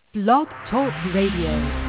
Blog Talk Radio.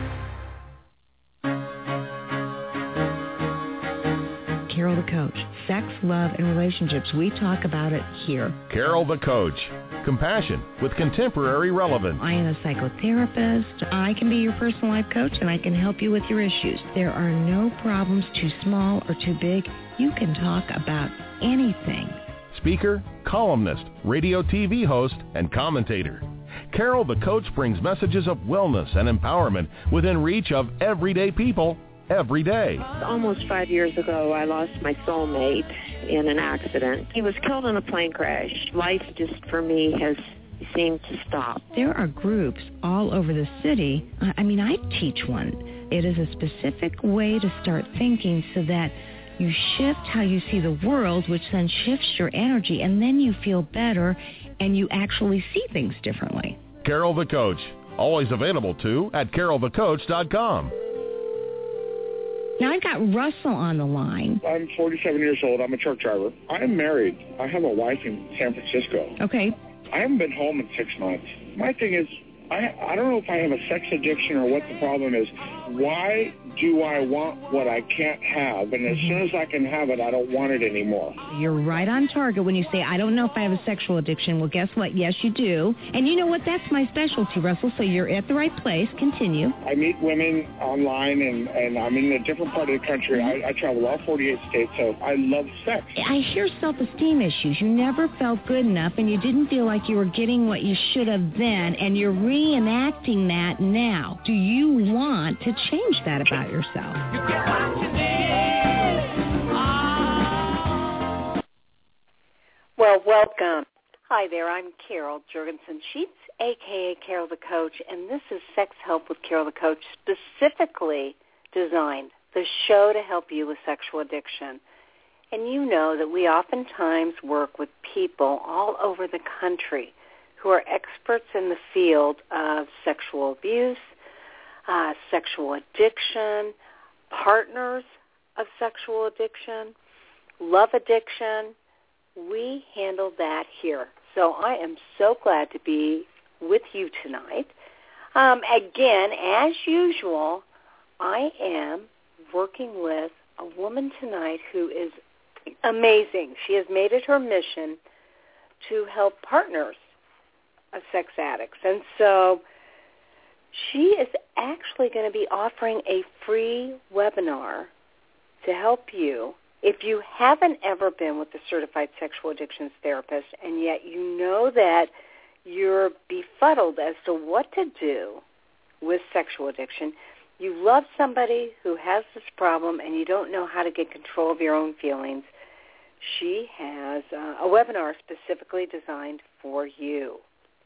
Carol the Coach. Sex, love, and relationships. We talk about it here. Carol the Coach. Compassion with contemporary relevance. I am a psychotherapist. I can be your personal life coach, and I can help you with your issues. There are no problems too small or too big. You can talk about anything. Speaker, columnist, radio TV host, and commentator. Carol the Coach brings messages of wellness and empowerment within reach of everyday people every day. Almost 5 years ago, I lost my soulmate in an accident. He was killed in a plane crash. Life just, for me, has seemed to stop. There are groups all over the city. I teach one. It is a specific way to start thinking so that you shift how you see the world, which then shifts your energy, and then you feel better and you actually see things differently. Carol the Coach. Always available, too, at carolthecoach.com. Now, I've got Russell on the line. I'm 47 years old. I'm a truck driver. I'm married. I have a wife in San Francisco. Okay. I haven't been home in 6 months. My thing is, I don't know if I have a sex addiction or what the problem is. Why do I want what I can't have? And as soon as I can have it, I don't want it anymore. You're right on target when you say, I don't know if I have a sexual addiction. Well, guess what? Yes, you do. And you know what? That's my specialty, Russell, so you're at the right place. Continue. I meet women online, and I'm in a different part of the country. I travel all 48 states, so I love sex. I hear self-esteem issues. You never felt good enough, and you didn't feel like you were getting what you should have then, and you're reenacting that now. Do you want to change that about yourself? You get what you need. Oh. Well, welcome. Hi there, I'm Carol Jurgensen-Sheets, a.k.a. Carol the Coach, and this is Sex Help with Carol the Coach, specifically designed, the show to help you with sexual addiction. And you know that we oftentimes work with people all over the country who are experts in the field of sexual abuse, sexual addiction, partners of sexual addiction, love addiction. We handle that here. So I am so glad to be with you tonight. Again, as usual, I am working with a woman tonight who is amazing. She has made it her mission to help partners of sex addicts. And so she is actually going to be offering a free webinar to help you if you haven't ever been with a certified sexual addictions therapist and yet you know that you're befuddled as to what to do with sexual addiction. You love somebody who has this problem and you don't know how to get control of your own feelings. She has a webinar specifically designed for you.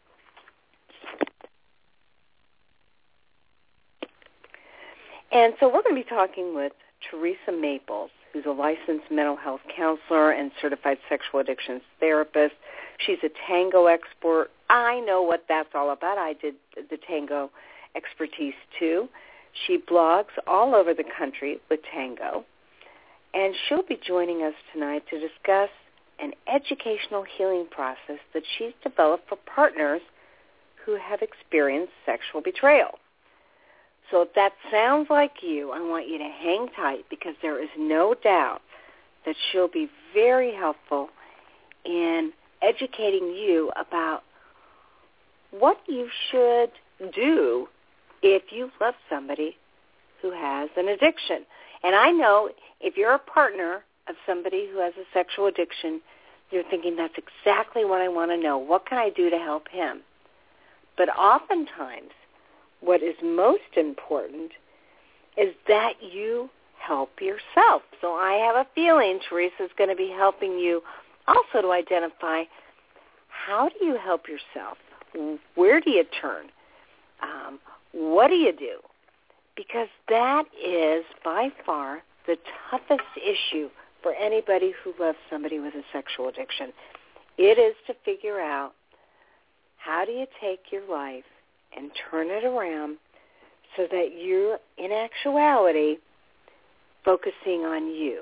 And so we're going to be talking with Teresa Maples, who's a licensed mental health counselor and certified sexual addictions therapist. She's a tango expert. I know what that's all about. I did the tango expertise too. She blogs all over the country with tango. And she'll be joining us tonight to discuss an educational healing process that she's developed for partners who have experienced sexual betrayal. So if that sounds like you, I want you to hang tight because there is no doubt that she'll be very helpful in educating you about what you should do if you love somebody who has an addiction. And I know if you're a partner of somebody who has a sexual addiction, you're thinking, that's exactly what I want to know. What can I do to help him? But oftentimes, what is most important is that you help yourself. So I have a feeling Teresa's going to be helping you also to identify how do you help yourself? Where do you turn? What do you do? Because that is by far the toughest issue for anybody who loves somebody with a sexual addiction. It is to figure out how do you take your life and turn it around so that you're, in actuality, focusing on you.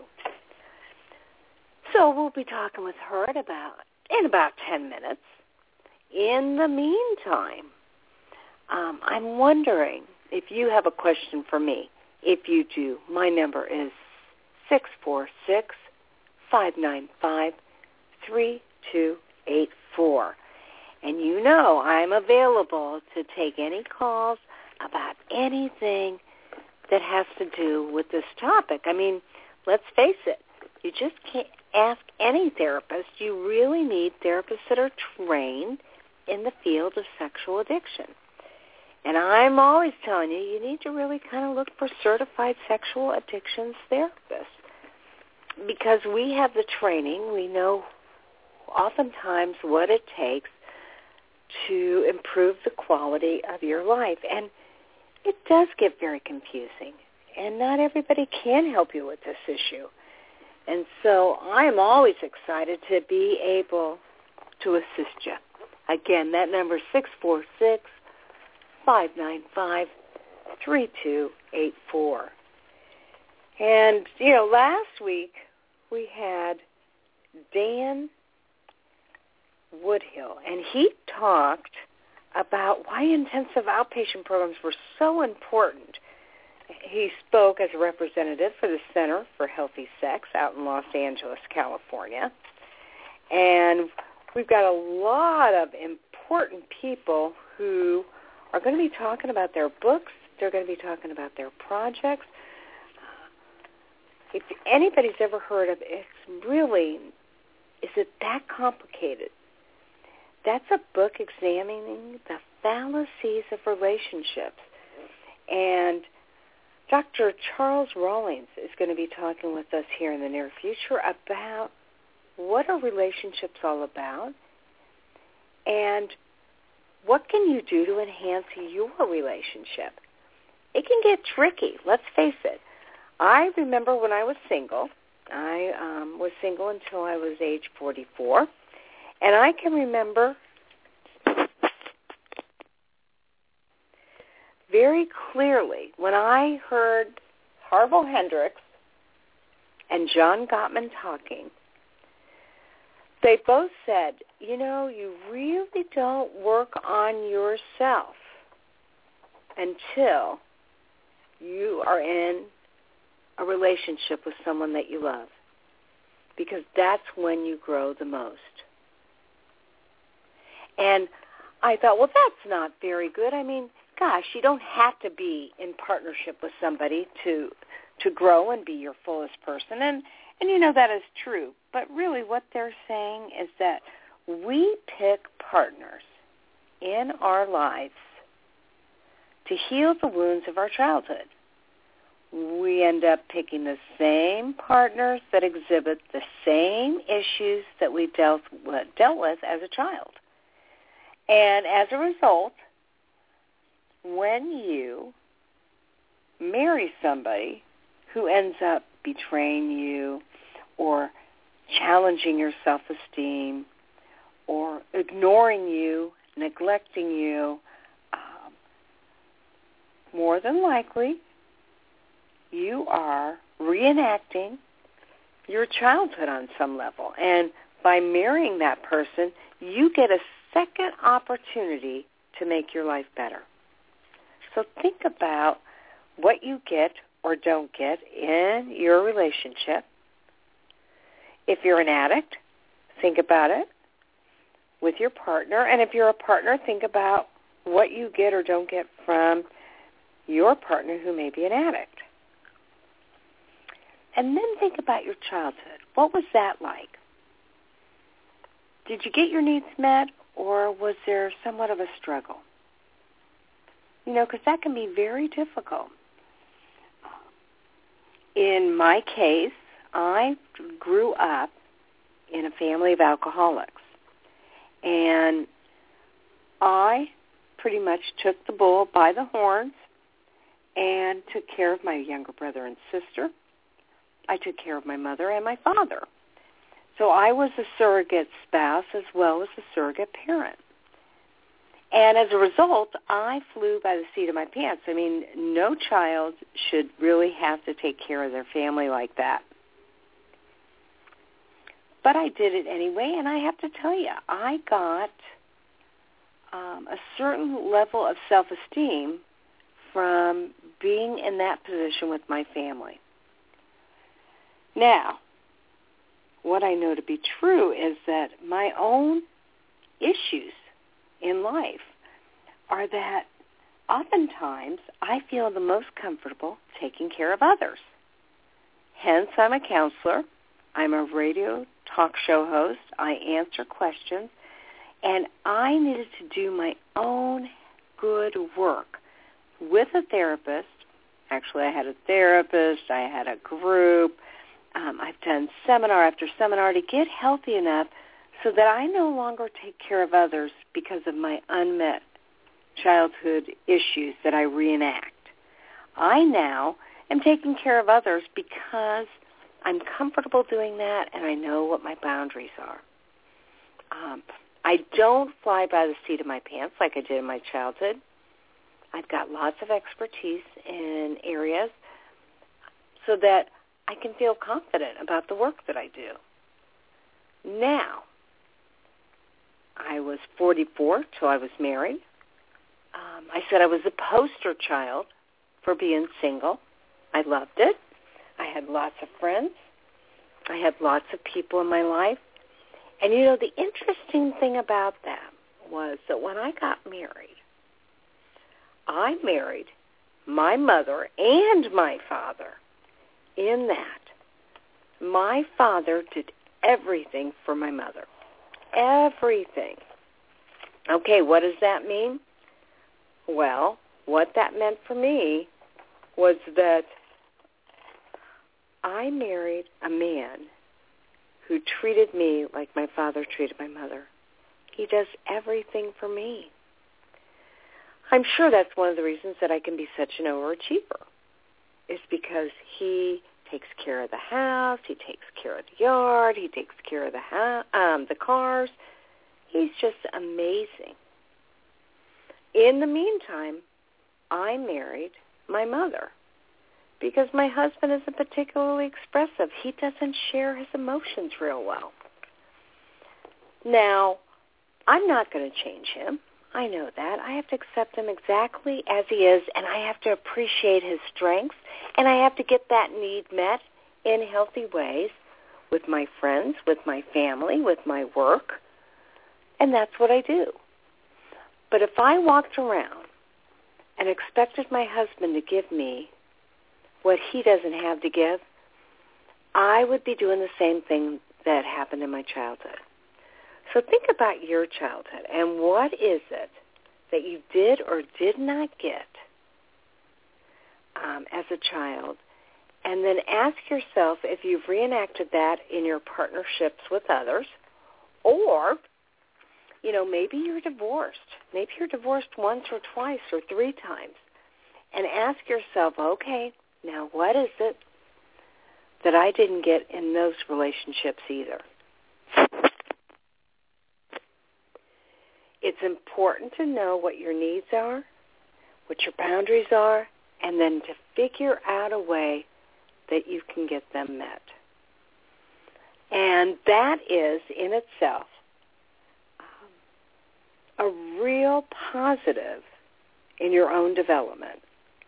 So we'll be talking with her in about 10 minutes. In the meantime, I'm wondering if you have a question for me. If you do, my number is 646-595-3284. And you know I'm available to take any calls about anything that has to do with this topic. I mean, let's face it, you just can't ask any therapist. You really need therapists that are trained in the field of sexual addiction. And I'm always telling you, you need to really kind of look for certified sexual addictions therapists because we have the training. We know oftentimes what it takes to improve the quality of your life. And it does get very confusing, and not everybody can help you with this issue. And so I'm always excited to be able to assist you. Again, that number is 646-595-3284. And, last week we had Dan Woodhill, and he talked about why intensive outpatient programs were so important. He spoke as a representative for the Center for Healthy Sex out in Los Angeles, California. And we've got a lot of important people who are going to be talking about their books. They're going to be talking about their projects. If anybody's ever heard of it, is it that complicated? That's a book examining the fallacies of relationships. And Dr. Charles Rawlings is going to be talking with us here in the near future about what are relationships all about and what can you do to enhance your relationship. It can get tricky, let's face it. I remember when I was single. I was single until I was age 44. And I can remember very clearly when I heard Harville Hendricks and John Gottman talking, they both said, you really don't work on yourself until you are in a relationship with someone that you love, because that's when you grow the most. And I thought, well, that's not very good. I mean, gosh, you don't have to be in partnership with somebody to grow and be your fullest person. And that is true. But really what they're saying is that we pick partners in our lives to heal the wounds of our childhood. We end up picking the same partners that exhibit the same issues that we dealt with as a child. And as a result, when you marry somebody who ends up betraying you or challenging your self-esteem or ignoring you, neglecting you, more than likely you are reenacting your childhood on some level. And by marrying that person, you get a second opportunity to make your life better. So think about what you get or don't get in your relationship. If you're an addict, think about it with your partner. And if you're a partner, think about what you get or don't get from your partner who may be an addict. And then think about your childhood. What was that like? Did you get your needs met, or was there somewhat of a struggle? Because that can be very difficult. In my case, I grew up in a family of alcoholics. And I pretty much took the bull by the horns and took care of my younger brother and sister. I took care of my mother and my father. So I was a surrogate spouse as well as a surrogate parent. And as a result, I flew by the seat of my pants. I mean, no child should really have to take care of their family like that. But I did it anyway, and I have to tell you, I got a certain level of self-esteem from being in that position with my family. Now, what I know to be true is that my own issues in life are that oftentimes I feel the most comfortable taking care of others. Hence, I'm a counselor. I'm a radio talk show host. I answer questions. And I needed to do my own good work with a therapist. Actually, I had a therapist. I had a group. I've done seminar after seminar to get healthy enough so that I no longer take care of others because of my unmet childhood issues that I reenact. I now am taking care of others because I'm comfortable doing that and I know what my boundaries are. I don't fly by the seat of my pants like I did in my childhood. I've got lots of expertise in areas so that I can feel confident about the work that I do. Now, I was 44 till I was married. I said I was a poster child for being single. I loved it. I had lots of friends. I had lots of people in my life. And, you know, the interesting thing about that was that when I got married, I married my mother and my father in that my father did everything for my mother. Everything. Okay, what does that mean? Well, what that meant for me was that I married a man who treated me like my father treated my mother. He does everything for me. I'm sure that's one of the reasons that I can be such an overachiever, is because he takes care of the house, he takes care of the yard, he takes care of the cars. He's just amazing. In the meantime, I married my mother because my husband isn't particularly expressive. He doesn't share his emotions real well. Now, I'm not going to change him. I know that. I have to accept him exactly as he is, and I have to appreciate his strengths, and I have to get that need met in healthy ways with my friends, with my family, with my work, and that's what I do. But if I walked around and expected my husband to give me what he doesn't have to give, I would be doing the same thing that happened in my childhood. So think about your childhood and what is it that you did or did not get as a child, and then ask yourself if you've reenacted that in your partnerships with others, or, you know, maybe you're divorced. Maybe you're divorced once or twice or 3 times, and ask yourself, okay, now what is it that I didn't get in those relationships either? It's important to know what your needs are, what your boundaries are, and then to figure out a way that you can get them met. And that is, in itself, a real positive in your own development.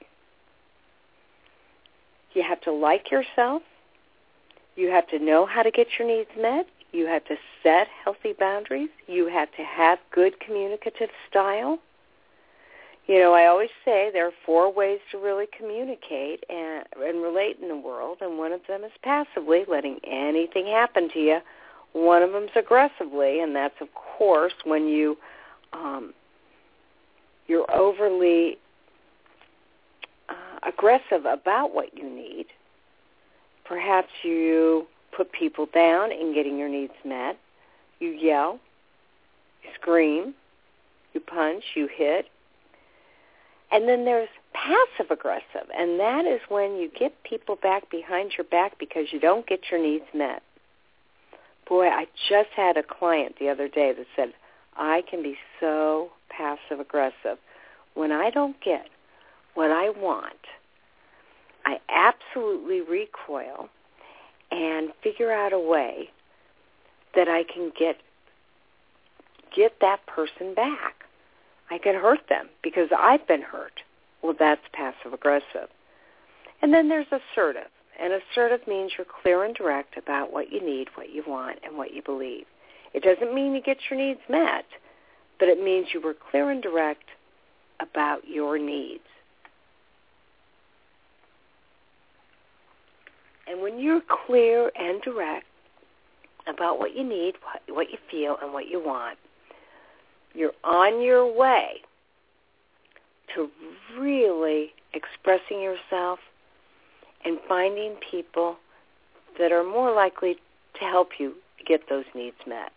You have to like yourself. You have to know how to get your needs met. You have to set healthy boundaries. You have to have good communicative style. You know, I always say there are 4 ways to really communicate and relate in the world, and one of them is passively, letting anything happen to you. One of them is aggressively, and that's, of course, when you're overly aggressive about what you need. Perhaps you put people down in getting your needs met. You yell, you scream, you punch, you hit. And then there's passive-aggressive, and that is when you get people back behind your back because you don't get your needs met. Boy, I just had a client the other day that said, I can be so passive-aggressive. When I don't get what I want, I absolutely recoil and figure out a way that I can get that person back. I can hurt them because I've been hurt. Well, that's passive-aggressive. And then there's assertive. And assertive means you're clear and direct about what you need, what you want, and what you believe. It doesn't mean you get your needs met, but it means you were clear and direct about your needs. And when you're clear and direct about what you need, what you feel, and what you want, you're on your way to really expressing yourself and finding people that are more likely to help you get those needs met.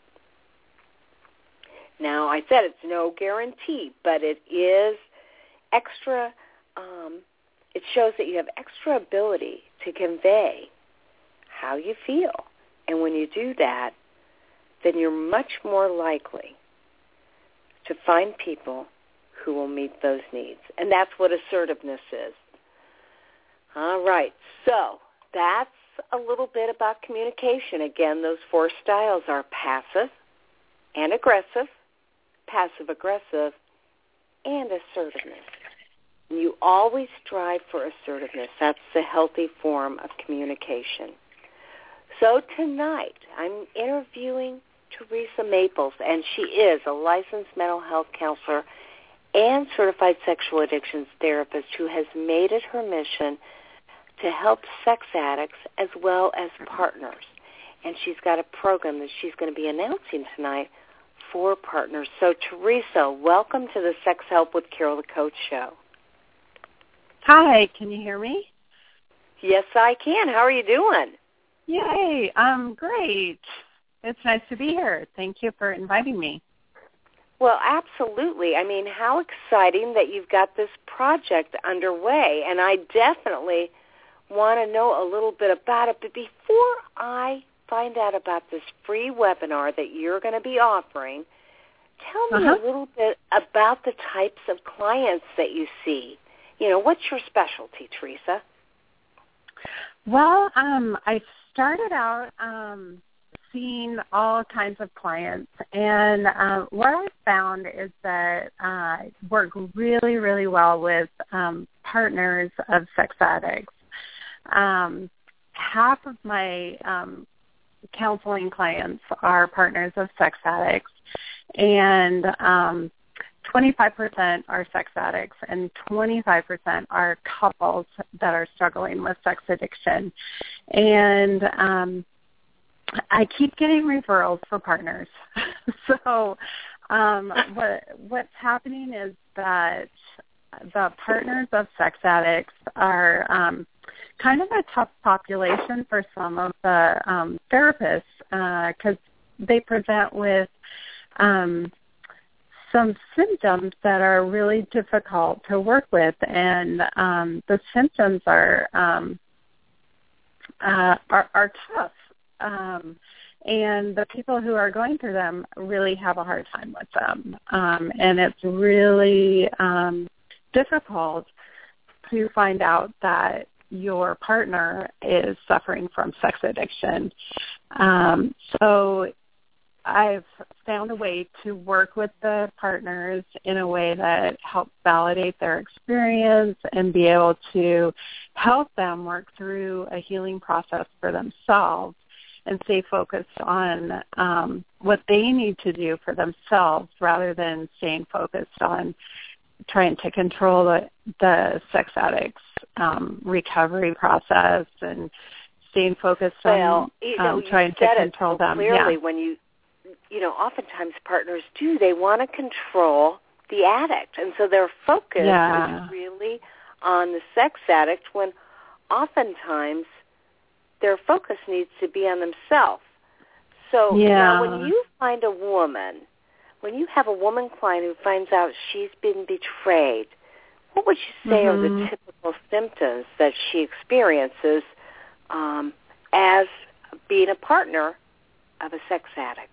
Now, I said it's no guarantee, but it is extra, it shows that you have extra ability to convey how you feel. And when you do that, then you're much more likely to find people who will meet those needs. And that's what assertiveness is. All right, so that's a little bit about communication. Again, those 4 styles are passive and aggressive, passive-aggressive, and assertiveness. And you always strive for assertiveness. That's the healthy form of communication. So tonight, I'm interviewing Teresa Maples, and she is a licensed mental health counselor and certified sexual addictions therapist who has made it her mission to help sex addicts as well as partners. And she's got a program that she's going to be announcing tonight for partners. So, Teresa, welcome to the Sex Help with Carol the Coach show. Hi, can you hear me? Yes, I can. How are you doing? Yay, I'm great. It's nice to be here. Thank you for inviting me. Well, absolutely. I mean, how exciting that you've got this project underway, and I definitely want to know a little bit about it. But before I find out about this free webinar that you're going to be offering, tell me a little bit about the types of clients that you see. You know, what's your specialty, Teresa? Well, I started out seeing all kinds of clients, and what I found is that I work really, really well with partners of sex addicts. Half of my counseling clients are partners of sex addicts, and 25% are sex addicts, and 25% are couples that are struggling with sex addiction. And I keep getting referrals for partners. So what's happening is that the partners of sex addicts are kind of a tough population for some of the therapists because they present with some symptoms that are really difficult to work with, and the symptoms are tough. And the people who are going through them really have a hard time with them. And it's really difficult to find out that your partner is suffering from sex addiction. So I've found a way to work with the partners in a way that helps validate their experience and be able to help them work through a healing process for themselves and stay focused on what they need to do for themselves rather than staying focused on trying to control the sex addict's recovery process and staying focused on trying to control them. Clearly, when you oftentimes partners do, they want to control the addict. And so their focus is really on the sex addict when oftentimes their focus needs to be on themselves. So now when you find a woman, when you have a woman client who finds out she's been betrayed, what would you say are the typical symptoms that she experiences as being a partner of a sex addict?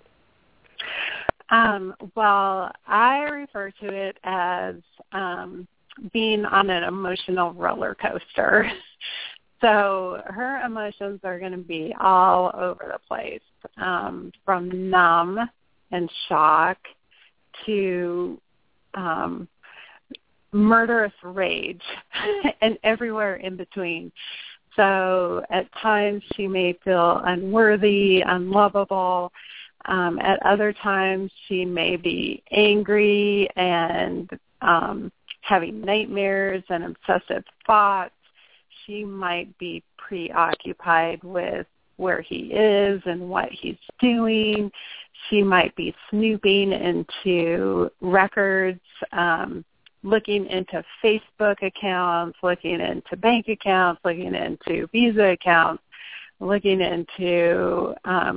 Well, I refer to it as being on an emotional roller coaster. So her emotions are going to be all over the place, from numb and shock to murderous rage and everywhere in between. So at times she may feel unworthy, unlovable. At other times she may be angry and having nightmares and obsessive thoughts. She might be preoccupied with where he is and what he's doing. She might be snooping into records, looking into Facebook accounts, looking into bank accounts, looking into Visa accounts, looking into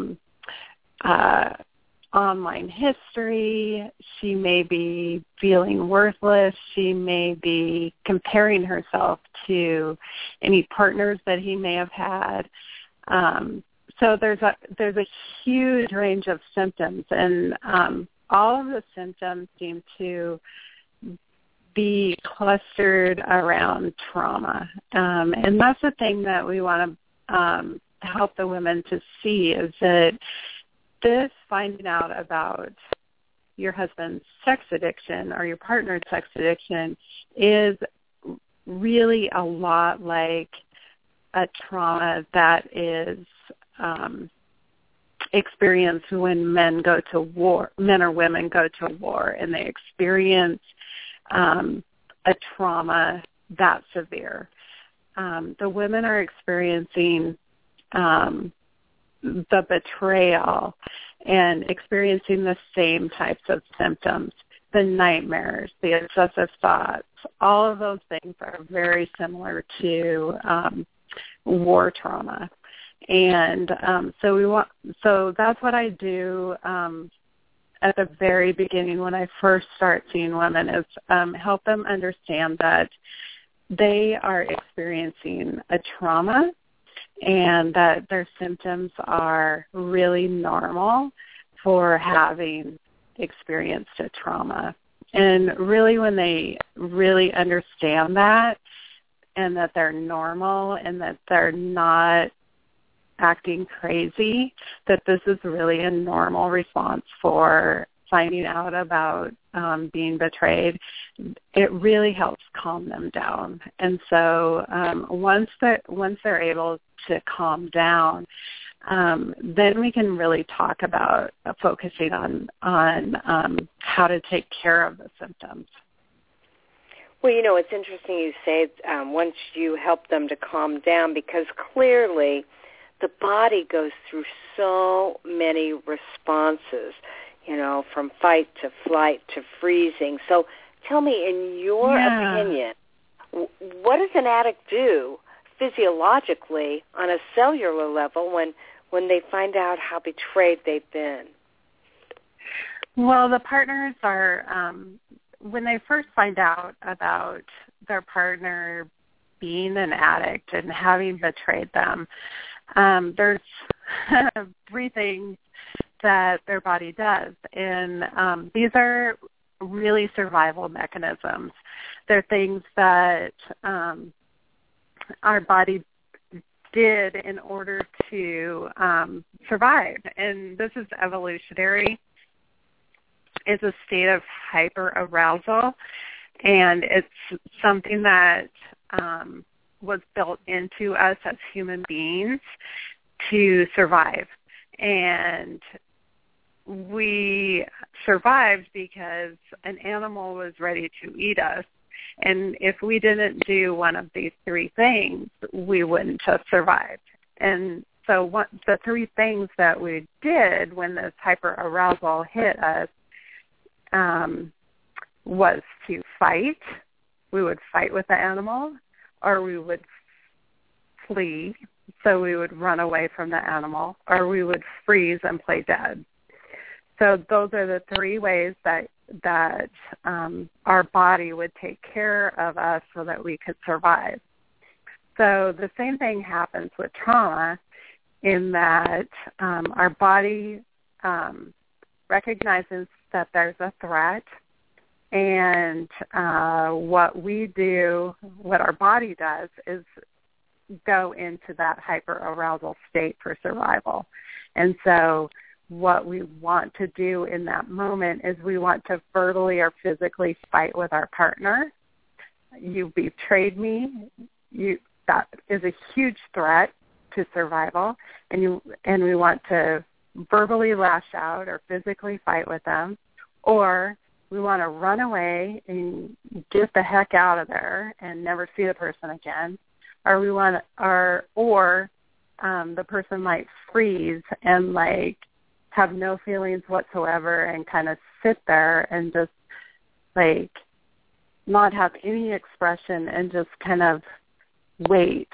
online history. She may be feeling worthless. She may be comparing herself to any partners that he may have had. So there's a huge range of symptoms, and all of the symptoms seem to be clustered around trauma. And that's the thing that we want to help the women to see, is that this finding out about your husband's sex addiction or your partner's sex addiction is really a lot like a trauma that is experienced when men go to war, men or women go to war, and they experience a trauma that severe. The women are experiencing the betrayal and experiencing the same types of symptoms, the nightmares, the obsessive thoughts. All of those things are very similar to war trauma. And so that's what I do at the very beginning when I first start seeing women, is help them understand that they are experiencing a trauma and that their symptoms are really normal for having experienced a trauma. And really, when they really understand that, and that they're normal and that they're not acting crazy, that this is really a normal response for finding out about being betrayed, it really helps calm them down. And so once they're able to calm down, then we can really talk about focusing on how to take care of the symptoms. Well, you know, it's interesting you say once you help them to calm down, because clearly the body goes through so many responses, you know, from fight to flight to freezing. So tell me, in your opinion, what does an addict do physiologically on a cellular level when they find out how betrayed they've been? Well, the partners are, when they first find out about their partner being an addict and having betrayed them, there's 3 things that their body does. And these are really survival mechanisms. They're things that our body did in order to survive. And this is evolutionary. It's a state of hyperarousal, and it's something that was built into us as human beings to survive. And we survived because an animal was ready to eat us. And if we didn't do one of these 3 things, we wouldn't have survived. And so the 3 things that we did when this hyperarousal hit us was to fight. We would fight with the animal, or we would flee, so we would run away from the animal, or we would freeze and play dead. So those are the 3 ways that our body would take care of us so that we could survive. So the same thing happens with trauma, in that our body recognizes that there's a threat, and what our body does is go into that hyperarousal state for survival. And so what we want to do in that moment is we want to verbally or physically fight with our partner. You betrayed me. That is a huge threat to survival, and we want to verbally lash out or physically fight with them, or we want to run away and get the heck out of there and never see the person again, or the person might freeze and like have no feelings whatsoever and kind of sit there and just like not have any expression and just kind of wait.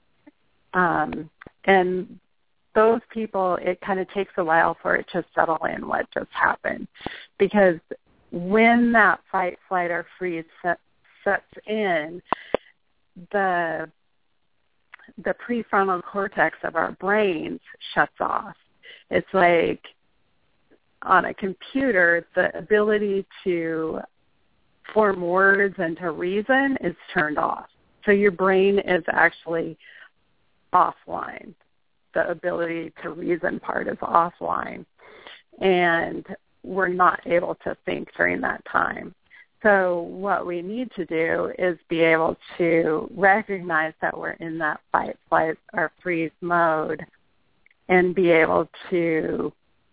And those people, it kind of takes a while for it to settle in what just happened, because when that fight, flight, or freeze sets in, the prefrontal cortex of our brains shuts off. It's like on a computer, the ability to form words and to reason is turned off. So your brain is actually offline. The ability to reason part is offline. And we're not able to think during that time. So what we need to do is be able to recognize that we're in that fight, flight, or freeze mode and be able to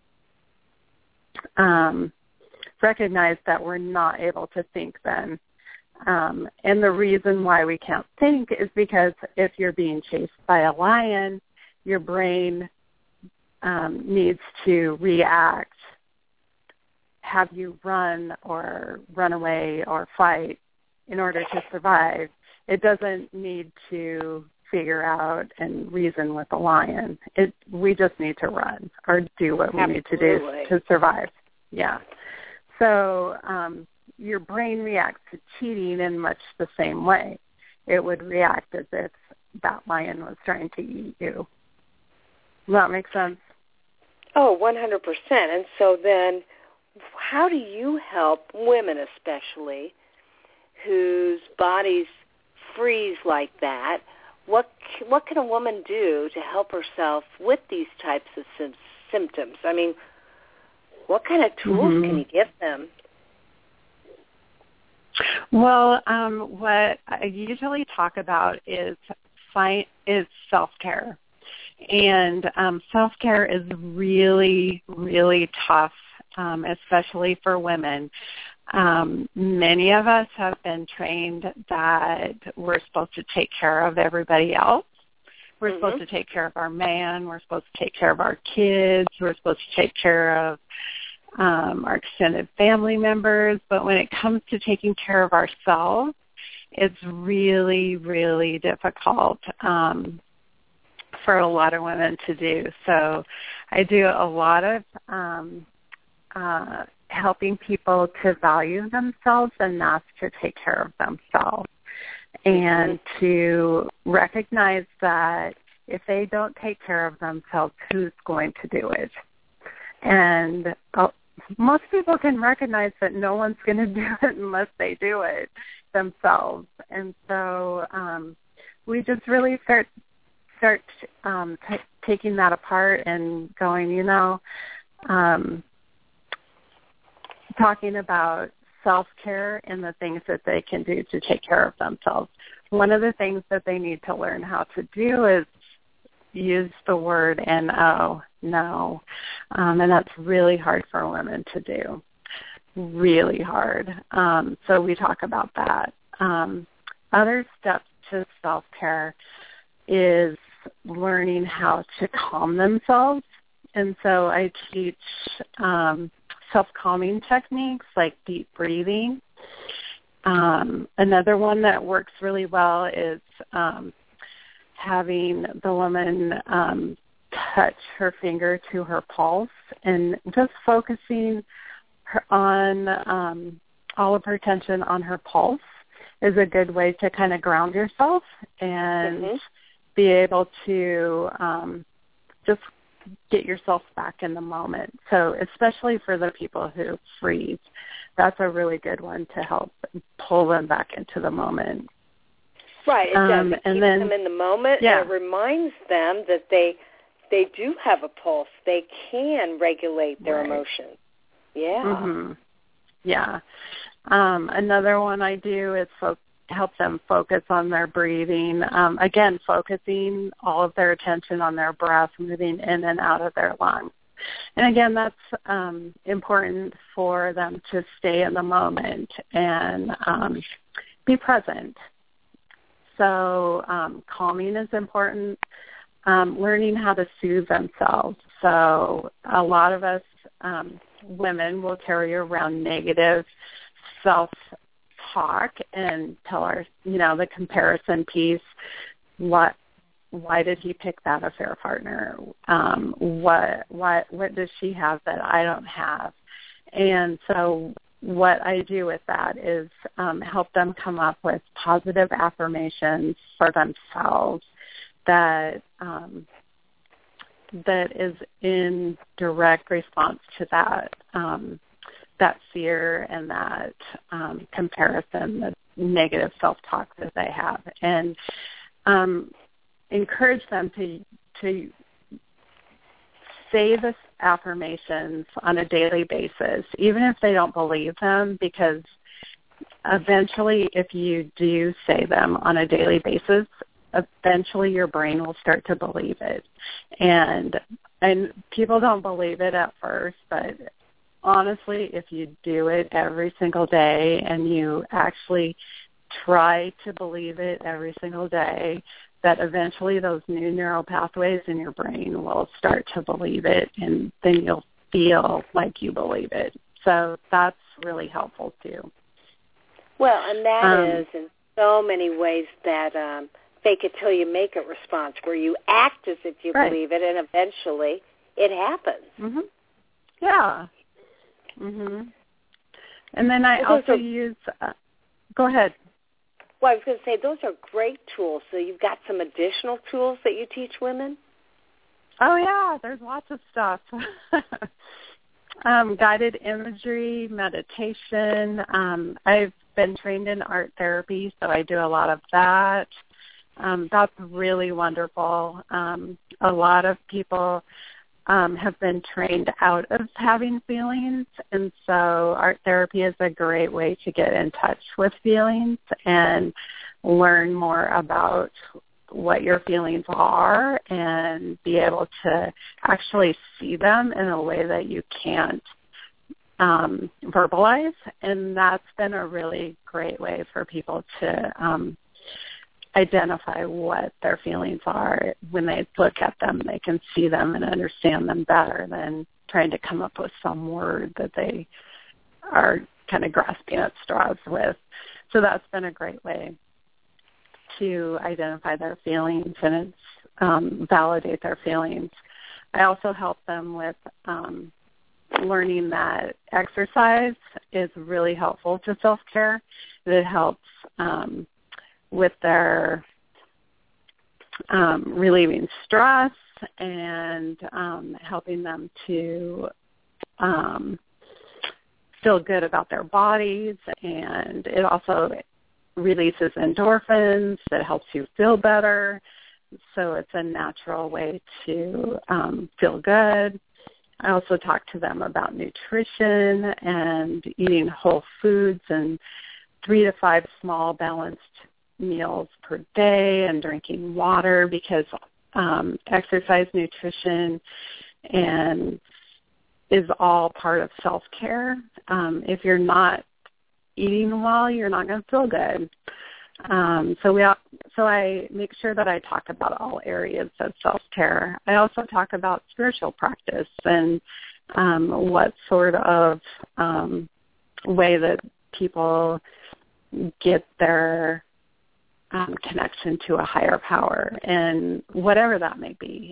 recognize that we're not able to think then. And the reason why we can't think is because if you're being chased by a lion, your brain needs to react, have you run or run away or fight in order to survive. It doesn't need to figure out and reason with a lion. We just need to run or do what we need to do to survive. Yeah. So your brain reacts to cheating in much the same way. It would react as if that lion was trying to eat you. Does that make sense? Oh, 100%. And so then how do you help women especially whose bodies freeze like that? What can a woman do to help herself with these types of symptoms? I mean, what kind of tools can you give them? Well, what I usually talk about is self-care. And self-care is really, really tough, especially for women. Many of us have been trained that we're supposed to take care of everybody else. We're supposed to take care of our man. We're supposed to take care of our kids. We're supposed to take care of our extended family members. But when it comes to taking care of ourselves, it's really, really difficult for a lot of women to do. So I do a lot of helping people to value themselves enough to take care of themselves and to recognize that if they don't take care of themselves, who's going to do it? And most people can recognize that no one's going to do it unless they do it themselves. And so we just really start taking that apart and going, talking about self-care and the things that they can do to take care of themselves. One of the things that they need to learn how to do is use the word no. And that's really hard for women to do, really hard. So we talk about that. Other steps to self-care is learning how to calm themselves. And so I teach self-calming techniques like deep breathing. Another one that works really well is having the woman touch her finger to her pulse and just focusing on all of her attention on her pulse is a good way to kind of ground yourself and be able to just get yourself back in the moment. So especially for the people who freeze, that's a really good one to help pull them back into the moment. Right. It does. It keeps them in the moment, and it reminds them that they they do have a pulse. They can regulate their emotions. Yeah. Mm-hmm. Yeah. Another one I do is help them focus on their breathing. Again, focusing all of their attention on their breath moving in and out of their lungs. And again, that's important for them to stay in the moment and be present. So calming is important. Learning how to soothe themselves. So a lot of us women will carry around negative self-talk and tell our, the comparison piece. Why did he pick that affair partner? What does she have that I don't have? And so what I do with that is help them come up with positive affirmations for themselves that is in direct response to that fear and that comparison, the negative self-talk that they have, and encourage them to say the affirmations on a daily basis, even if they don't believe them, because eventually if you do say them on a daily basis, eventually your brain will start to believe it. And people don't believe it at first, but honestly, if you do it every single day and you actually try to believe it every single day, that eventually those new neural pathways in your brain will start to believe it, and then you'll feel like you believe it. So that's really helpful too. Well, and that is in so many ways that fake it till you make it response, where you act as if you believe it, and eventually it happens. Mm-hmm. Yeah. Mhm. And then I also use. Go ahead. Well, I was going to say those are great tools. So you've got some additional tools that you teach women? Oh yeah, there's lots of stuff. Guided imagery, meditation. I've been trained in art therapy, so I do a lot of that. That's really wonderful. A lot of people have been trained out of having feelings, and so art therapy is a great way to get in touch with feelings and learn more about what your feelings are and be able to actually see them in a way that you can't verbalize. And that's been a really great way for people to identify what their feelings are. When they look at them, they can see them and understand them better than trying to come up with some word that they are kind of grasping at straws with. So that's been a great way to identify their feelings and validate their feelings. I also help them with learning that exercise is really helpful to self-care. It helps with their relieving stress and helping them to feel good about their bodies. And it also releases endorphins that helps you feel better. So it's a natural way to feel good. I also talk to them about nutrition and eating whole foods and 3 to 5 small balanced meals per day and drinking water, because exercise, nutrition, and is all part of self-care. If you're not eating well, you're not going to feel good. So I make sure that I talk about all areas of self-care. I also talk about spiritual practice and what sort of way that people get their connection to a higher power, and whatever that may be,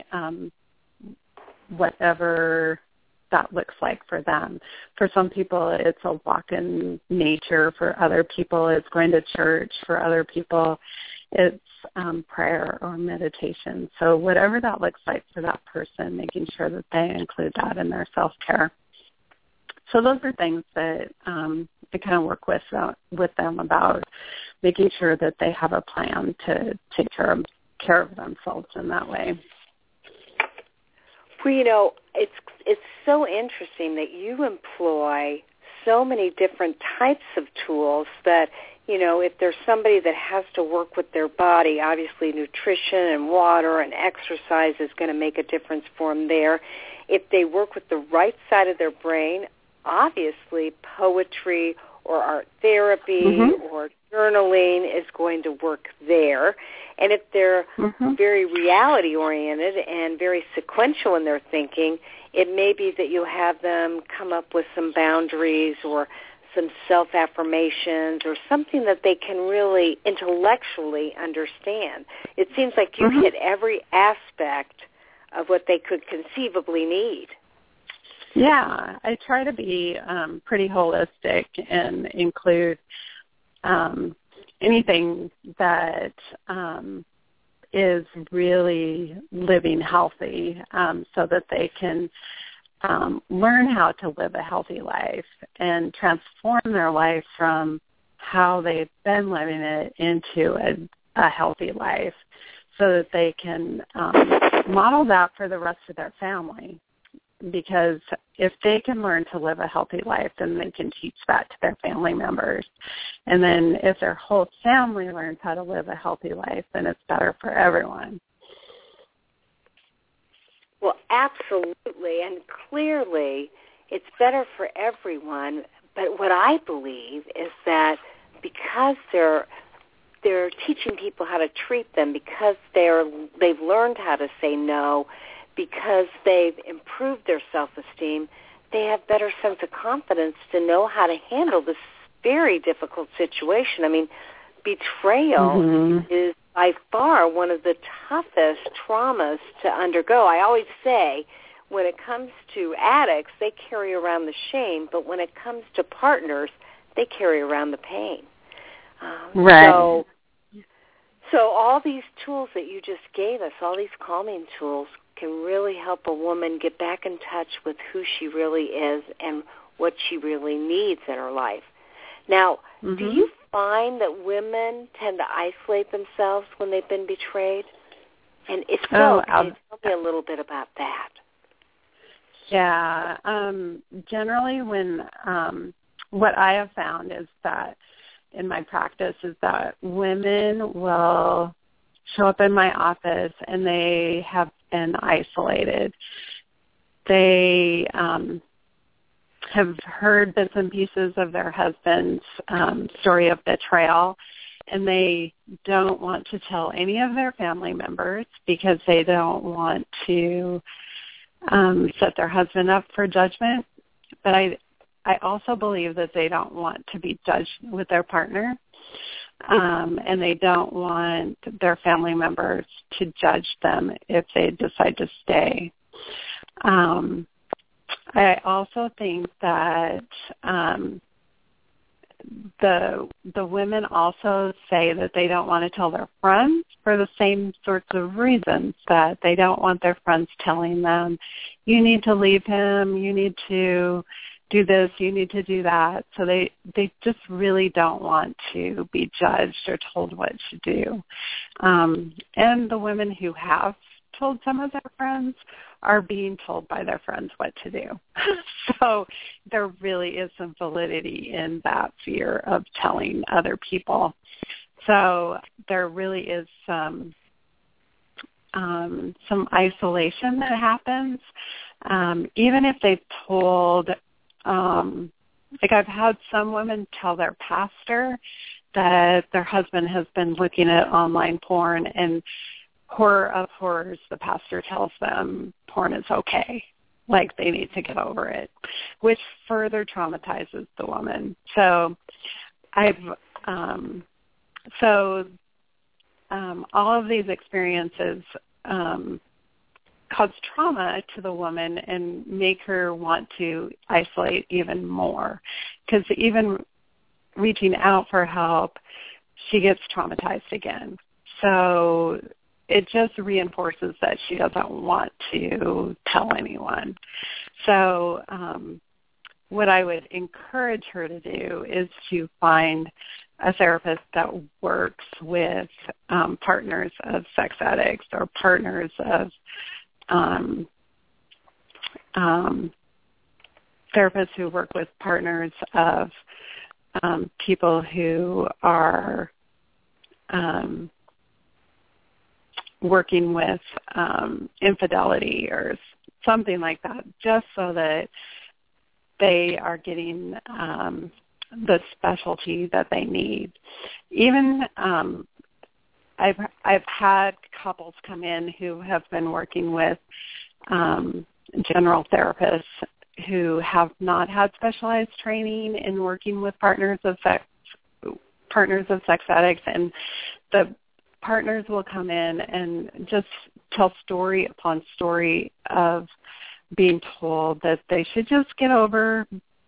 whatever that looks like for them. For some people, it's a walk in nature. For other people, it's going to church. For other people, it's prayer or meditation. So whatever that looks like for that person, making sure that they include that in their self-care. So those are things that I kind of work with them about, making sure that they have a plan to take care of themselves in that way. Well, it's so interesting that you employ so many different types of tools that, if there's somebody that has to work with their body, obviously nutrition and water and exercise is going to make a difference for them there. If they work with the right side of their brain, obviously poetry or art therapy or journaling is going to work there. And if they're very reality-oriented and very sequential in their thinking, it may be that you have them come up with some boundaries or some self-affirmations or something that they can really intellectually understand. It seems like you hit every aspect of what they could conceivably need. Yeah, I try to be pretty holistic and include anything that is really living healthy so that they can learn how to live a healthy life and transform their life from how they've been living it into a healthy life so that they can model that for the rest of their family. Because if they can learn to live a healthy life, then they can teach that to their family members. And then if their whole family learns how to live a healthy life, then it's better for everyone. Well, absolutely, and clearly it's better for everyone. But what I believe is that because they're teaching people how to treat them, because they've learned how to say no, because they've improved their self-esteem, they have better sense of confidence to know how to handle this very difficult situation. I mean, betrayal is by far one of the toughest traumas to undergo. I always say when it comes to addicts, they carry around the shame, but when it comes to partners, they carry around the pain. Right. So all these tools that you just gave us, all these calming tools, can really help a woman get back in touch with who she really is and what she really needs in her life. Now, do you find that women tend to isolate themselves when they've been betrayed? And if so, can you tell me a little bit about that? Yeah. Generally when what I have found is that in my practice is that women will show up in my office and they have been isolated. They have heard bits and pieces of their husband's story of betrayal, and they don't want to tell any of their family members because they don't want to set their husband up for judgment. But I also believe that they don't want to be judged with their partner. And they don't want their family members to judge them if they decide to stay. I also think that the women also say that they don't want to tell their friends for the same sorts of reasons, that they don't want their friends telling them, you need to leave him, you need to do this, you need to do that. So they just really don't want to be judged or told what to do. And the women who have told some of their friends are being told by their friends what to do. So there really is some validity in that fear of telling other people. So there really is some isolation that happens. Even if they've told like I've had some women tell their pastor that their husband has been looking at online porn, and horror of horrors, the pastor tells them porn is okay, like they need to get over it, which further traumatizes the woman. So all of these experiences cause trauma to the woman and make her want to isolate even more. Because even reaching out for help, she gets traumatized again. So it just reinforces that she doesn't want to tell anyone. So what I would encourage her to do is to find a therapist that works with partners of sex addicts or partners of therapists who work with partners of people who are working with infidelity or something like that, just so that they are getting the specialty that they need. Even I've had couples come in who have been working with general therapists who have not had specialized training in working with partners of sex addicts, and the partners will come in and just tell story upon story of being told that they should just get over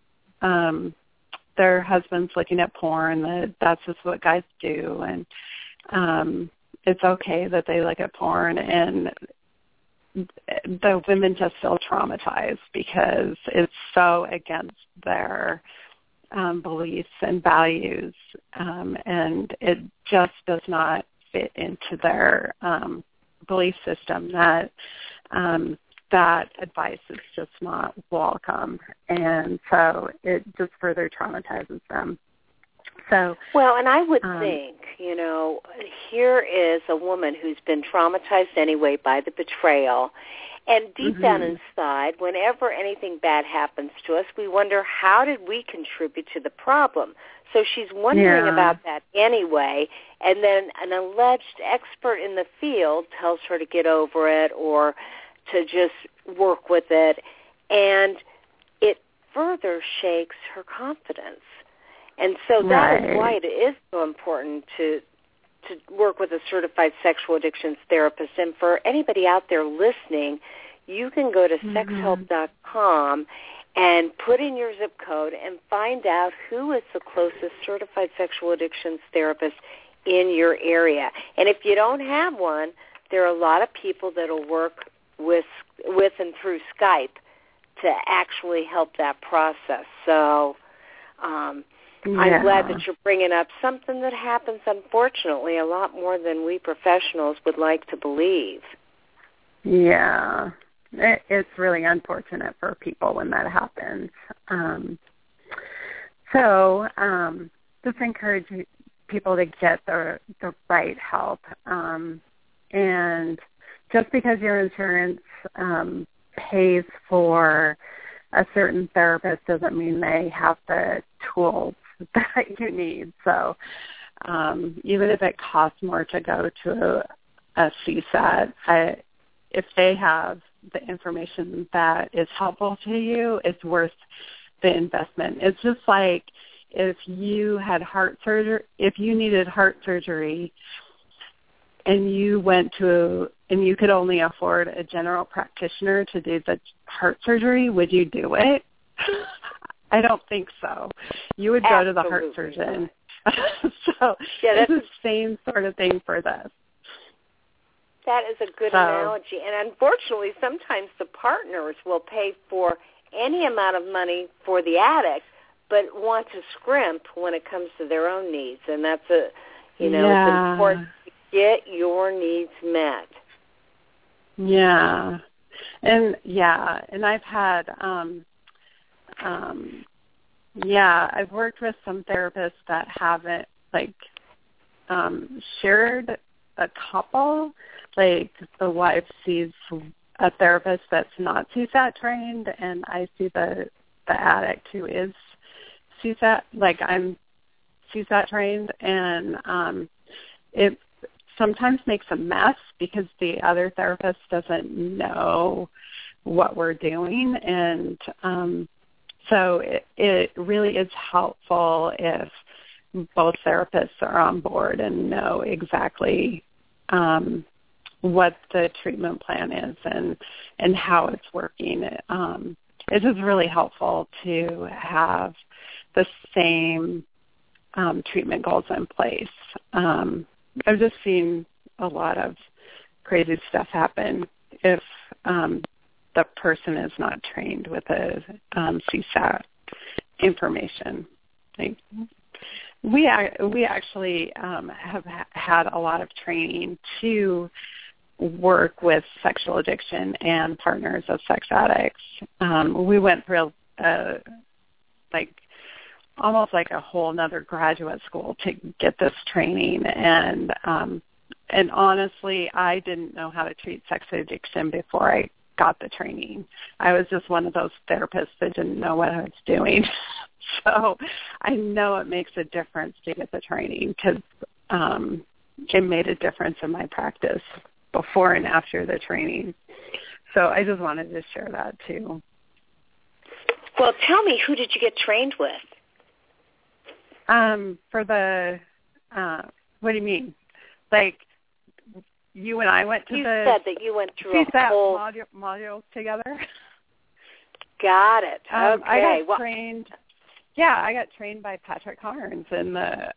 their husbands looking at porn, that's just what guys do, and it's okay that they look at porn, and the women just feel traumatized because it's so against their beliefs and values, and it just does not fit into their belief system that that advice is just not welcome, and so it just further traumatizes them. So, well, and I would think, here is a woman who's been traumatized anyway by the betrayal, and deep down inside, whenever anything bad happens to us, we wonder, how did we contribute to the problem? So she's wondering about that anyway, and then an alleged expert in the field tells her to get over it or to just work with it, and it further shakes her confidence. And so that is why it is so important to work with a certified sexual addictions therapist. And for anybody out there listening, you can go to sexhelp.com and put in your zip code and find out who is the closest certified sexual addictions therapist in your area. And if you don't have one, there are a lot of people that will work with and through Skype to actually help that process. So I'm glad that you're bringing up something that happens, unfortunately, a lot more than we professionals would like to believe. Yeah. It's really unfortunate for people when that happens. So just encourage people to get the right help. And just because your insurance pays for a certain therapist doesn't mean they have the tools that you need. So even if it costs more to go to a CSAT, if they have the information that is helpful to you, it's worth the investment. It's just like if you had heart surgery, if you needed heart surgery and you went to, and you could only afford a general practitioner to do the heart surgery, would you do it? I don't think so. You would go to the heart surgeon. So it's the same sort of thing for this. That is a good analogy. And unfortunately, sometimes the partners will pay for any amount of money for the addict, but want to scrimp when it comes to their own needs. And that's it's important to get your needs met. Yeah. And I've had, I've worked with some therapists that haven't, shared a couple. Like, the wife sees a therapist that's not CSAT trained, and I see the addict who is CSAT, I'm CSAT trained, and it sometimes makes a mess because the other therapist doesn't know what we're doing, and so it really is helpful if both therapists are on board and know exactly what the treatment plan is and how it's working. It is really helpful to have the same treatment goals in place. I've just seen a lot of crazy stuff happen if the person is not trained with the CSAT information. We actually have had a lot of training to work with sexual addiction and partners of sex addicts. We went through almost like a whole nother graduate school to get this training. And honestly, I didn't know how to treat sex addiction before I got the training. I was just one of those therapists that didn't know what I was doing. So I know it makes a difference to get the training because it made a difference in my practice before and after the training. So I just wanted to share that too. Well, tell me, who did you get trained with? For the, what do you mean? Like, you and I went to you the... You said that you went through a whole... module together. Got it. Okay. I got trained... Yeah, I got trained by Patrick Carnes in the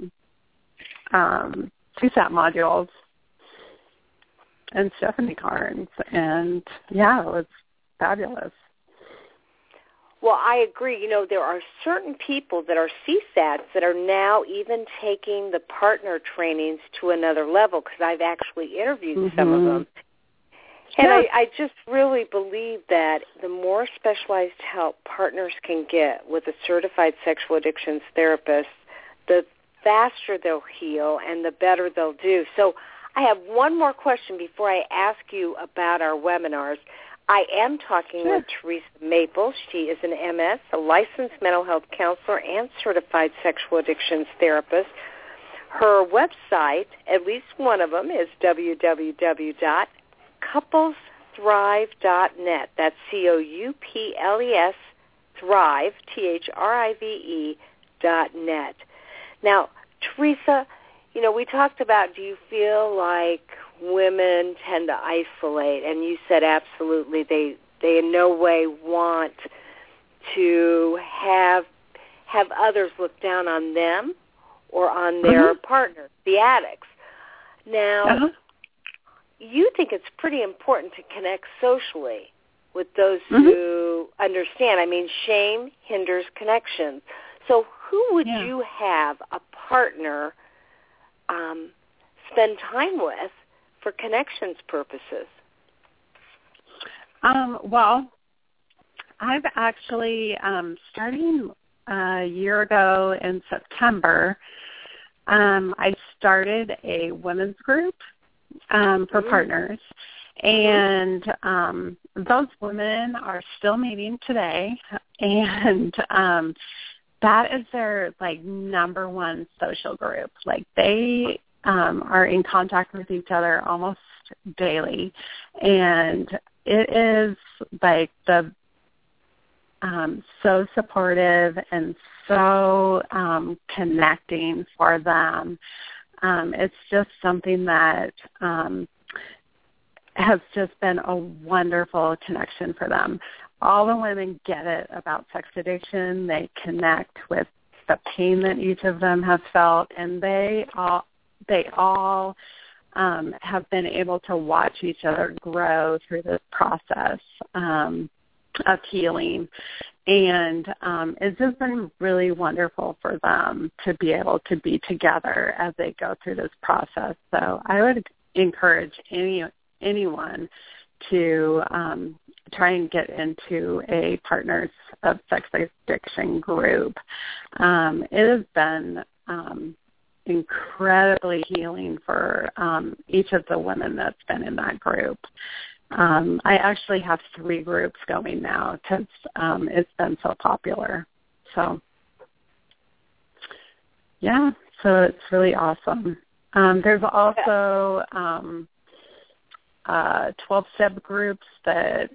CSAT modules and Stephanie Carnes. And, yeah, it was fabulous. Well, I agree. You know, there are certain people that are CSATs that are now even taking the partner trainings to another level because I've actually interviewed some of them. And I just really believe that the more specialized help partners can get with a certified sexual addictions therapist, the faster they'll heal and the better they'll do. So I have one more question before I ask you about our webinars. I am talking with Teresa Maples. She is an MS, a licensed mental health counselor and certified sexual addictions therapist. Her website, at least one of them, is www.couplesthrive.net. That's COUPLES Thrive, THRIVE.net. Now, Teresa, you know, we talked about, do you feel like women tend to isolate? And you said absolutely. They in no way want to have others look down on them or on their partners, the addicts. Now, you think it's pretty important to connect socially with those who understand. I mean, shame hinders connections. So who would you have a partner spend time with for connections purposes? Well, I've actually, starting a year ago in September, I started a women's group for partners. And those women are still meeting today. And that is their, number one social group. They are in contact with each other almost daily, and it is so supportive and so connecting for them. It's just something that has just been a wonderful connection for them. All the women get it about sex addiction. They connect with the pain that each of them has felt, and they all have been able to watch each other grow through this process of healing. And it's just been really wonderful for them to be able to be together as they go through this process. So I would encourage anyone to try and get into a Partners of Sex Addiction group. It has been incredibly healing for each of the women that's been in that group. I actually have 3 groups going now because it's been so popular. So, yeah, so it's really awesome. There's also 12-step groups that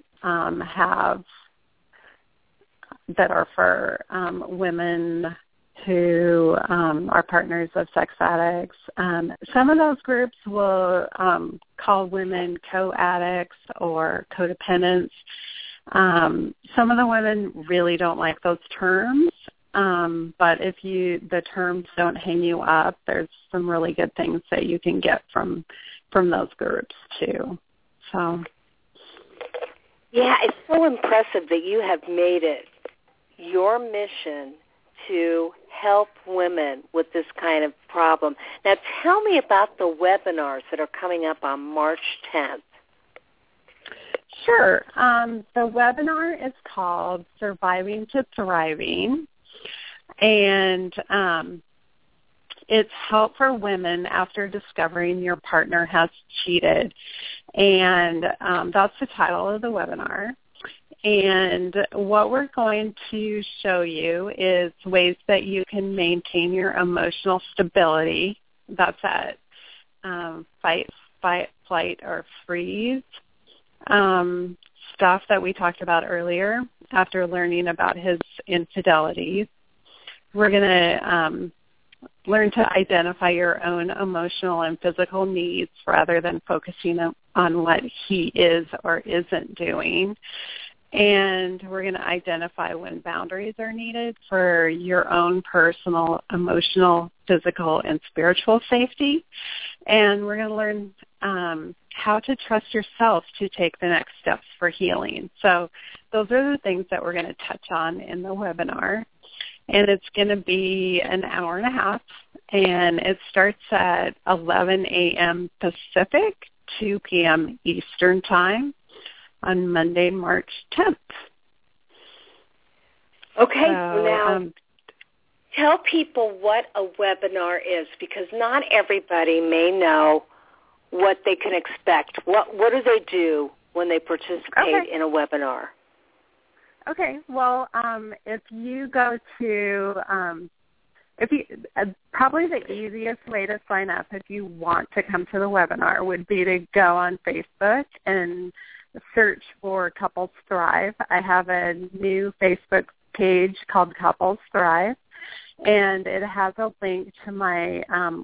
that are for women who are partners of sex addicts. Some of those groups will call women co-addicts or codependents. Some of the women really don't like those terms, but if the terms don't hang you up, there's some really good things that you can get from those groups too. So, yeah, it's so impressive that you have made it your mission to help women with this kind of problem. Now, tell me about the webinars that are coming up on March 10th. Sure. The webinar is called Surviving to Thriving, and it's help for women after discovering your partner has cheated. And that's the title of the webinar. And what we're going to show you is ways that you can maintain your emotional stability. That's at fight, flight, or freeze. Stuff that we talked about earlier after learning about his infidelities. We're going to learn to identify your own emotional and physical needs rather than focusing on what he is or isn't doing. And we're going to identify when boundaries are needed for your own personal, emotional, physical, and spiritual safety. And we're going to learn how to trust yourself to take the next steps for healing. So those are the things that we're going to touch on in the webinar. And it's going to be an hour and a half, and it starts at 11 a.m. Pacific, 2 p.m. Eastern Time on Monday, March 10th. Okay, now tell people what a webinar is, because not everybody may know what they can expect. What do they do when they participate in a webinar? Okay, well, if you go to, probably the easiest way to sign up if you want to come to the webinar would be to go on Facebook and search for Couples Thrive. I have a new Facebook page called Couples Thrive, and it has a link to my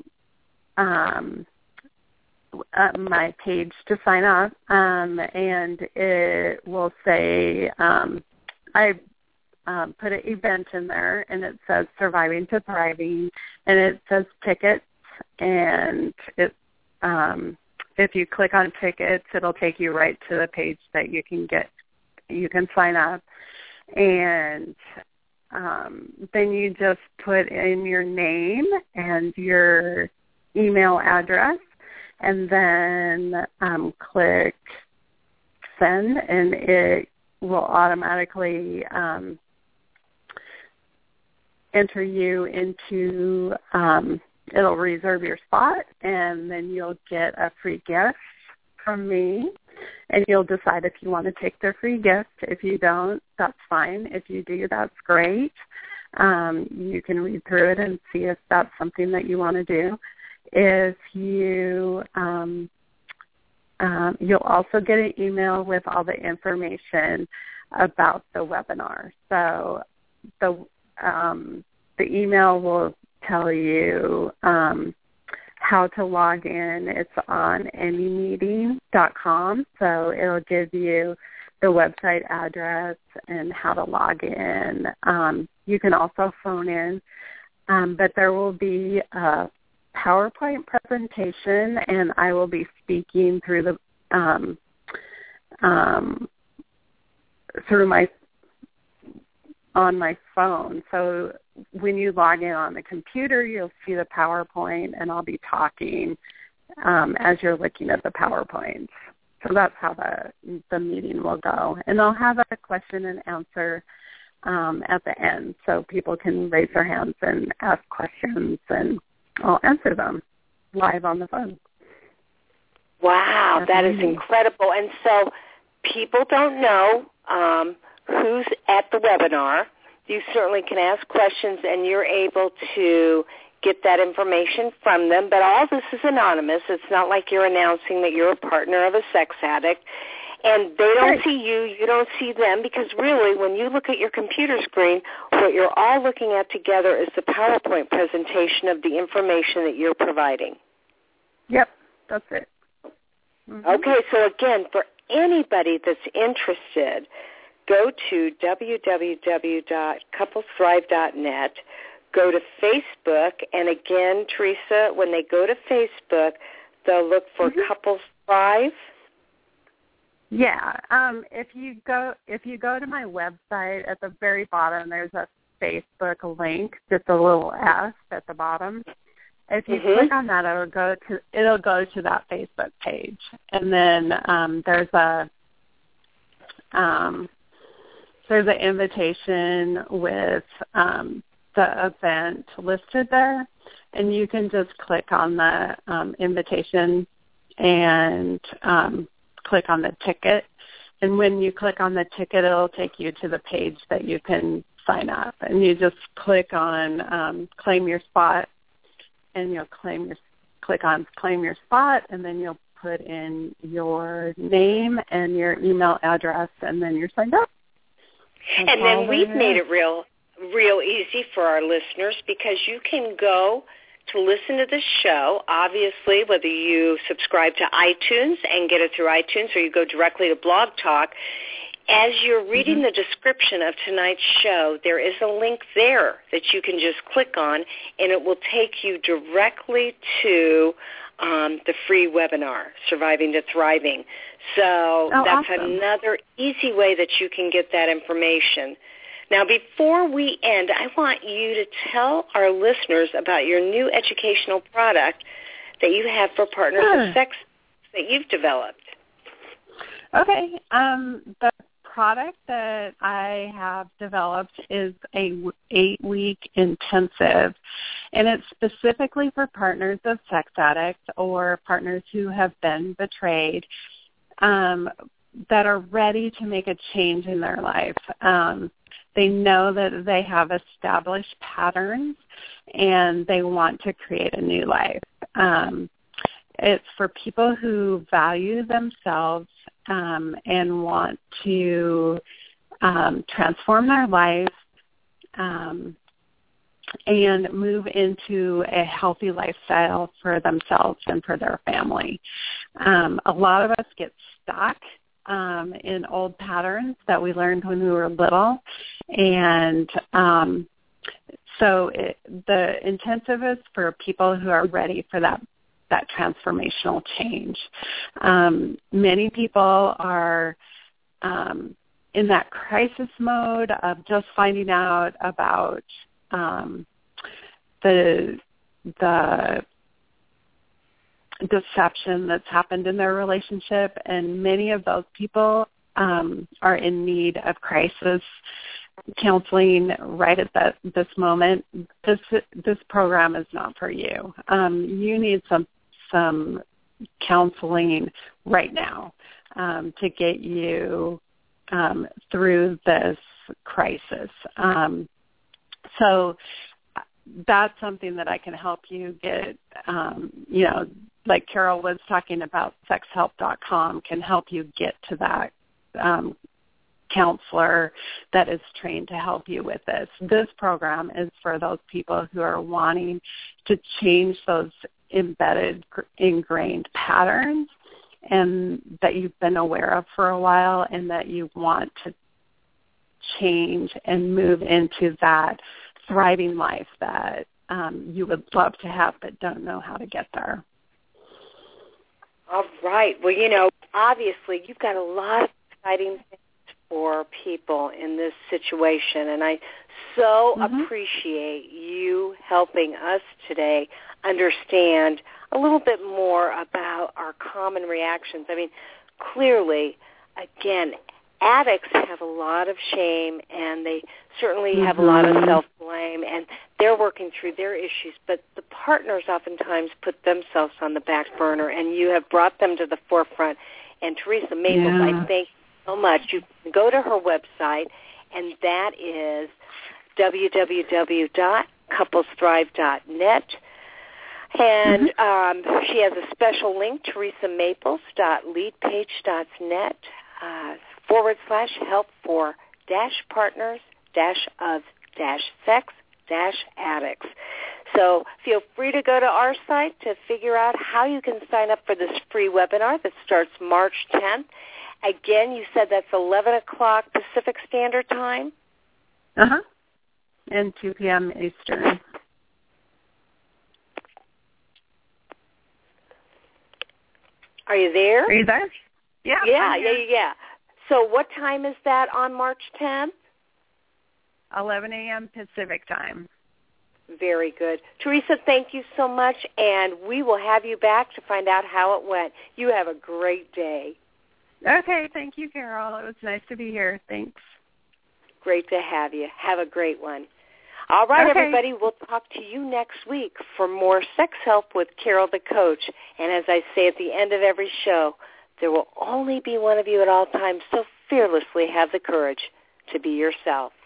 my page to sign up, and it will say I put an event in there, and it says Surviving to Thriving, and it says tickets, and it if you click on tickets, it'll take you right to the page that you can sign up, and then you just put in your name and your email address, and then click send, and it will automatically enter you into, it'll reserve your spot, and then you'll get a free gift from me, and you'll decide if you want to take the free gift. If you don't, that's fine. If you do, that's great. You can read through it and see if that's something that you want to do. If you, you'll also get an email with all the information about the webinar. So the email will tell you how to log in. It's on anymeeting.com, so it'll give you the website address and how to log in. You can also phone in, but there will be a PowerPoint presentation, and I will be speaking through the on my phone. So when you log in on the computer, you'll see the PowerPoint, and I'll be talking as you're looking at the PowerPoint. So that's how the meeting will go. And I'll have a question and answer at the end, so people can raise their hands and ask questions, and I'll answer them live on the phone. Wow, that is incredible. And so people don't know who's at the webinar. You certainly can ask questions, and you're able to get that information from them. But all this is anonymous. It's not like you're announcing that you're a partner of a sex addict. And they don't see you, you don't see them, because really when you look at your computer screen, what you're all looking at together is the PowerPoint presentation of the information that you're providing. Yep, that's it. Mm-hmm. Okay, so again, for anybody that's interested, go to www.couplesthrive.net, go to Facebook, and again, Teresa, when they go to Facebook, they'll look for Couples Thrive. Yeah, if you go to my website, at the very bottom there's a Facebook link, just a little S at the bottom. If you click on that, it'll go to that Facebook page, and then there's an invitation with the event listed there, and you can just click on the invitation and click on the ticket. And when you click on the ticket, it'll take you to the page that you can sign up, and you just click on claim your spot. And you'll click on claim your spot, and then you'll put in your name and your email address, and then you're signed up. And then we've made it real easy for our listeners, because you can go to listen to this show, obviously, whether you subscribe to iTunes and get it through iTunes or you go directly to Blog Talk. As you're reading the description of tonight's show, there is a link there that you can just click on, and it will take you directly to the free webinar, Surviving to Thriving. So that's awesome. Another easy way that you can get that information. Now, before we end, I want you to tell our listeners about your new educational product that you have for partners of sex that you've developed. Okay. The product that I have developed is a 8-week intensive, and it's specifically for partners of sex addicts or partners who have been betrayed that are ready to make a change in their life. They know that they have established patterns and they want to create a new life. It's for people who value themselves and want to transform their life and move into a healthy lifestyle for themselves and for their family. A lot of us get stuck in old patterns that we learned when we were little, and so the intensive is for people who are ready for that transformational change. Many people are in that crisis mode of just finding out about the deception that's happened in their relationship, and many of those people are in need of crisis counseling right at this moment. This program is not for you. You need some counseling right now to get you through this crisis. So that's something that I can help you get, like Carol was talking about, sexhelp.com can help you get to that counselor that is trained to help you with this. This program is for those people who are wanting to change those embedded, ingrained patterns and that you've been aware of for a while, and that you want to change and move into that thriving life that you would love to have but don't know how to get there. All right. Well, obviously you've got a lot of exciting things for people in this situation, and I so appreciate you helping us today understand a little bit more about our common reactions. I mean, clearly, again, addicts have a lot of shame, and they certainly have a lot of self-blame, and they're working through their issues, but the partners oftentimes put themselves on the back burner, and you have brought them to the forefront. And Teresa Maples, I thank you so much. You can go to her website, and that is www.couplesthrive.net. And she has a special link, teresamaples.leadpage.net /help for -partners -of -sex -addicts. So feel free to go to our site to figure out how you can sign up for this free webinar that starts March 10th. Again, you said that's 11 o'clock Pacific Standard Time? And 2 p.m. Eastern. Are you there? Are you there? Yeah. Yeah. So what time is that on March 10th? 11 a.m. Pacific time. Very good. Teresa, thank you so much, and we will have you back to find out how it went. You have a great day. Okay, thank you, Carol. It was nice to be here. Thanks. Great to have you. Have a great one. All right, okay. Everybody, we'll talk to you next week for more Sex Help with Carol the Coach. And as I say at the end of every show, there will only be one of you at all times, so fearlessly have the courage to be yourself.